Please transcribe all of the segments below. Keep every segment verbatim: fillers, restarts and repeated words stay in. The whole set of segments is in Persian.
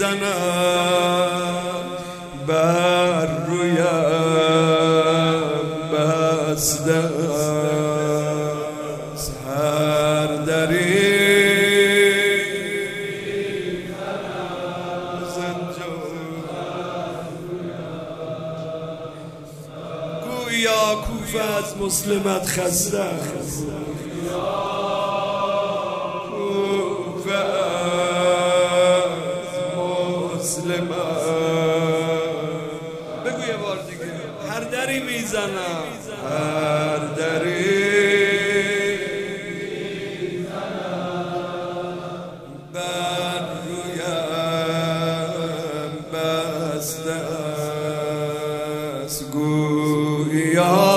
میزنم بر رویم بسته است هر دری گویا کوفه از مسلمت خسته است کوفه از مسلمت بگو یه بار دیگه هر دری میزنم هر دری بر رویم بسته است گویا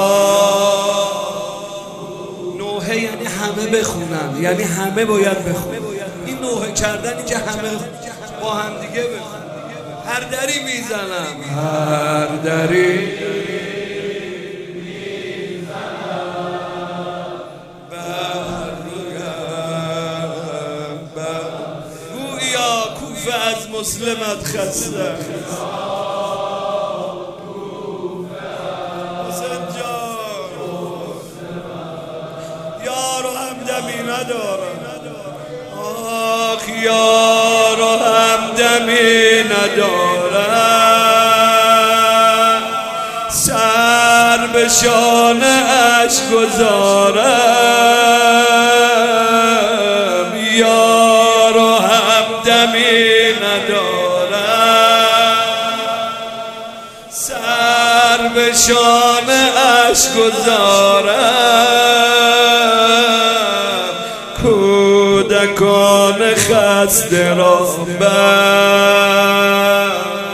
نوحه یعنی همه بخونن یعنی همه باید بخونن این نوحه کردنی که همه با هم دیگه بخونن هر دری میزنم هر دری بر رویم گویا کوفه از مسلمت خسته یار و همدمی ندارم آخ یار و همدمی ندارم سر به شانه اش گذارم یار و همدمی ندارم سر به شانه اش گذارم کودکان خسته را بر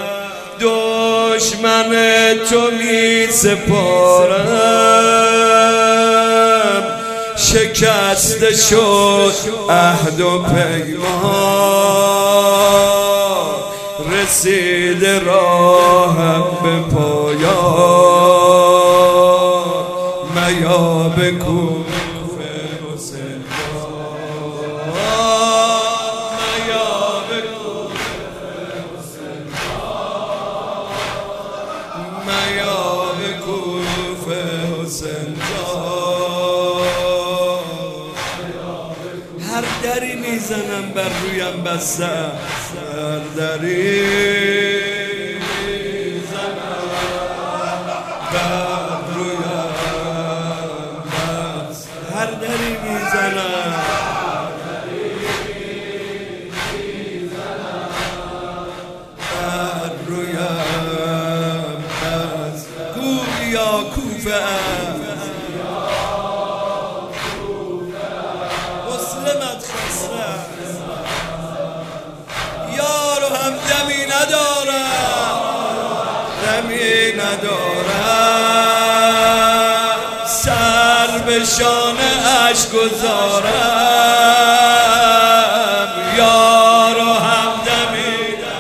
دشمن تو می سپارم شکسته شد عهد و پیمان رسیده راهم به پایان میا به کوفه حسین میا به کوفه حسین میا به کوفه حسین هر دری میزنم بر رویم بسته هر دری میزنم بر رویم بسته هر دری میزنم بر رویم بسته گویا کوفه مسلمت خسته یار و همدمی ندارم دمی ندارم سر به شانه اش گذارم یار و همدمی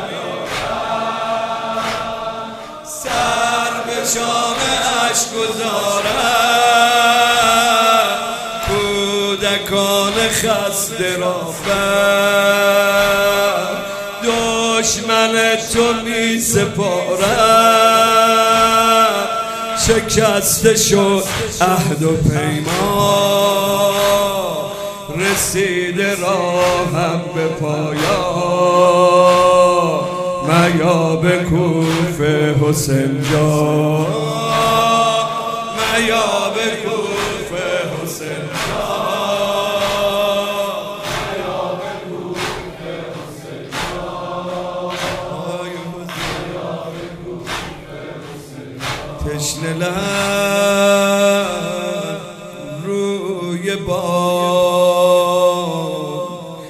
ندارم سر به شانه اش گذارم کودکان خسته را بر دشمن تو می سپارم شکسته شد عهد و پیمان رسیده راهم به پایان میا به کوفه حسین جان میا به کوفه حسین تشنه لب روی بام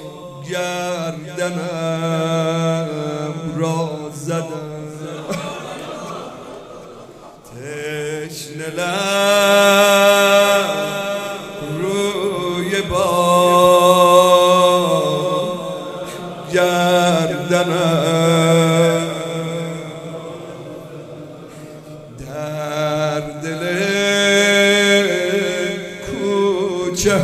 گردنم را زدم تشنه لب روی بام گردنم در دل کوچه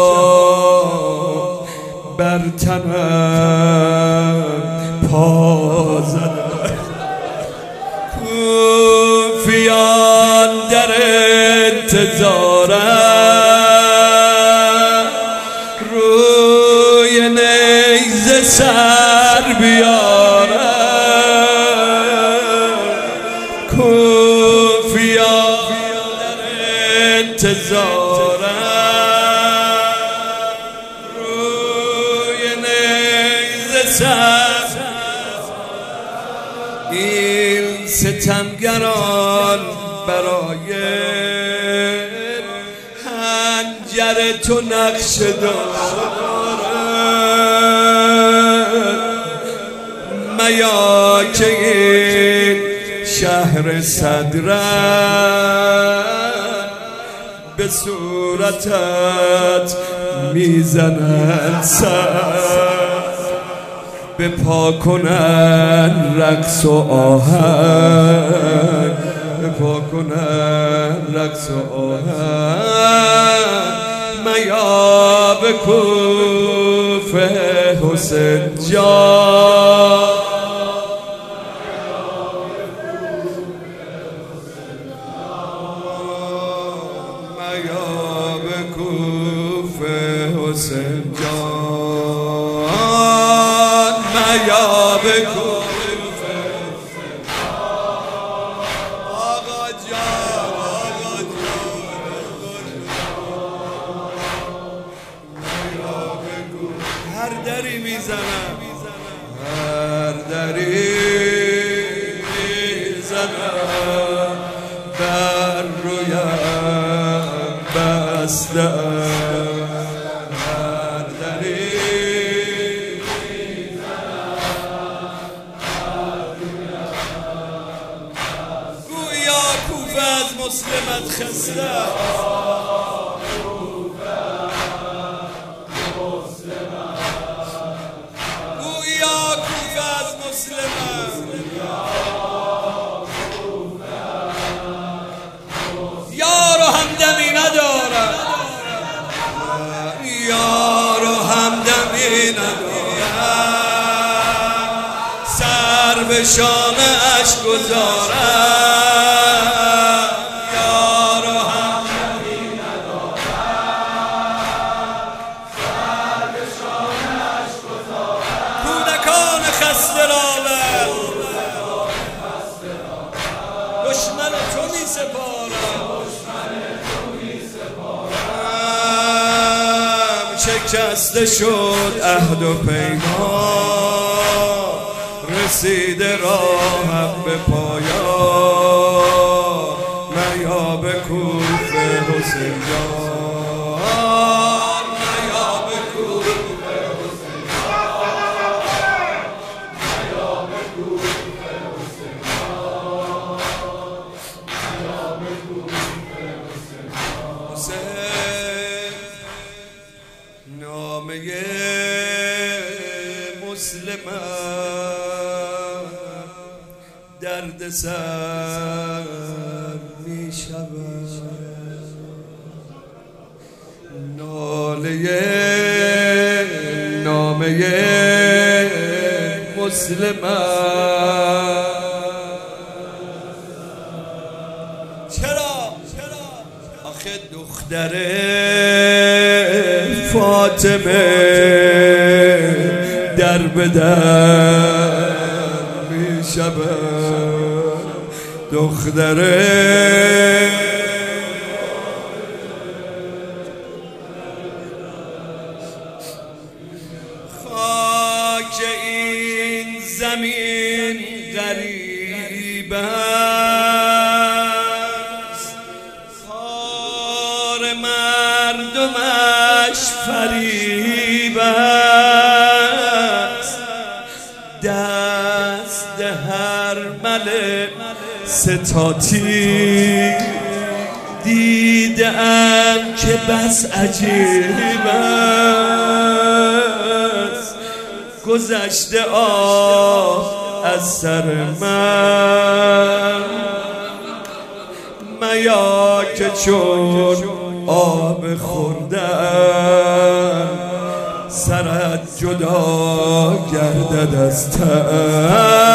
ها بر تنم پا زدن. کوفیان در انتظارن، روی نیزه سر بیارن. کوفیان در انتظارن، روی نیزه سر. این ستمگران برای حنجر تو نقش دارن. میا که این شهر صدرن، به صورتت میزنن سر. به پا کنن رقص و آهنگ، به پا کنن رقص و آهنگ. میا به کوفه حسین جان، میا به کوفه حسین جان، میا به کوفه آقا جان، آقا جان. میا به کوفه هر دری میزنم، هر دری میزنم، بر رویم بسته. از مسلمت خسته، گویا کوفه از مسلمت. یار و همدمی ندارد، یار و همدمی ندارد، سر به شانه اش گذارد. دشمن تو می سپارم، شکسته شد عهد و پیمان، رسیده راهم به پایان. میا به کوفه حسین جان، میا به کوفه حسین جان، میا به کوفه حسین جان، میا به کوفه حسین جان. حسین نامه مسلمان درد سر می شود، ناله نامه مسلمان. چرا؟ آخه دختر فاطمه در به در می شود، دختره خاک این زمین غریب است، خار مردمش فریب است، دست هر ملک ستاتی دیدم که بس عجیب است، گذشته آه از سر من، میا که چون آب خوردن سرت جدا گردد از تن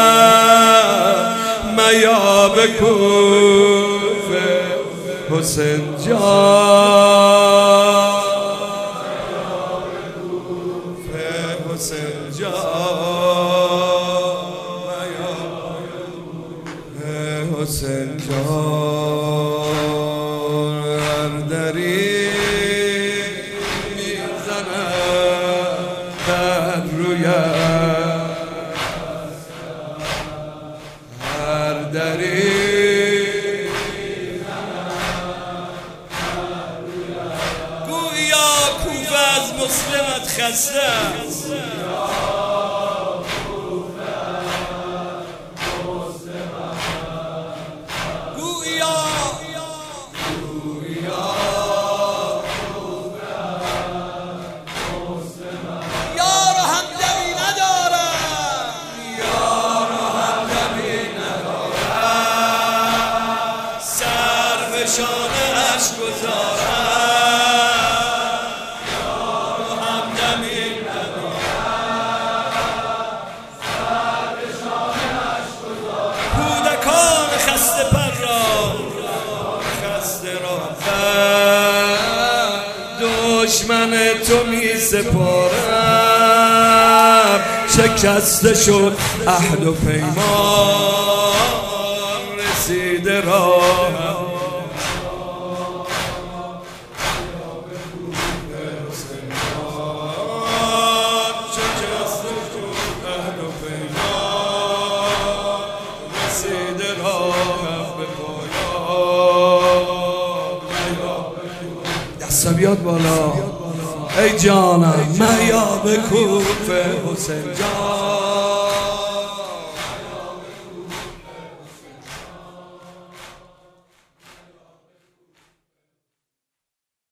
میا به کوفه حسین جان حسین جان حسین جان هر دری میزند در رویم هر دری گویا کوفه از مسلمت خسته است شانه‌اش گذارم یار و همدمی ندارم سر به شانه‌اش گذارم کودکان خسته پر را خسته را دشمن تو می سپارم شکسته شد عهد و پیمان رسیده راهم دستا بیاد بالا ای جانم میا به کوفه حسین جان